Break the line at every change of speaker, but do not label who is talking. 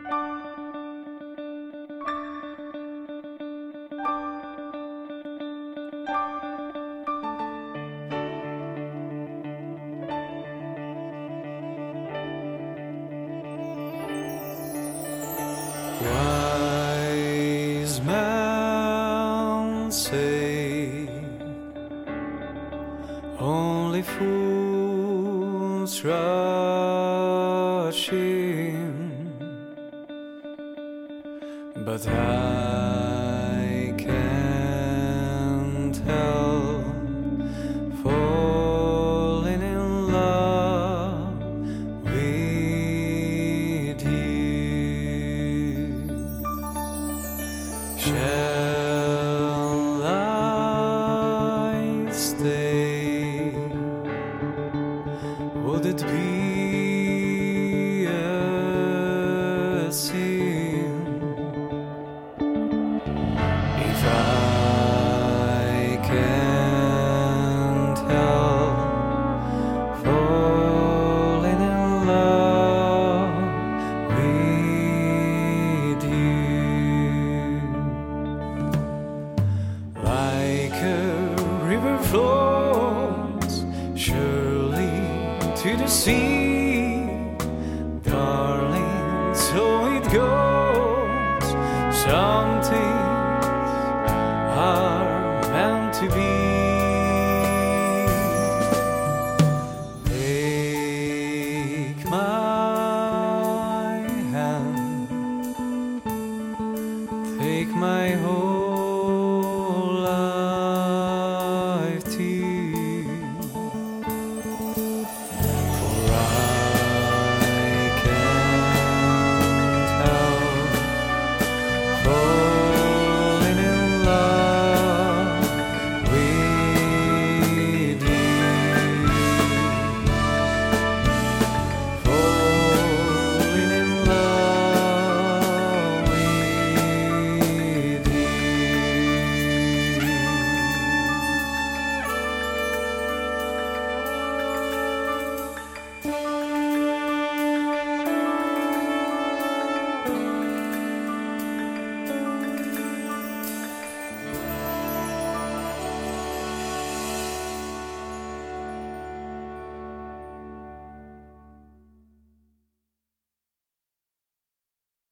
Wise men say only fools rush in, but I can't help falling in love with you. Shall I stay? Would it be a sin if I can't help falling in love with you? Like a river flows surely to the sea, darling, so it goes. Some things are meant to be. Take my hand, take my whole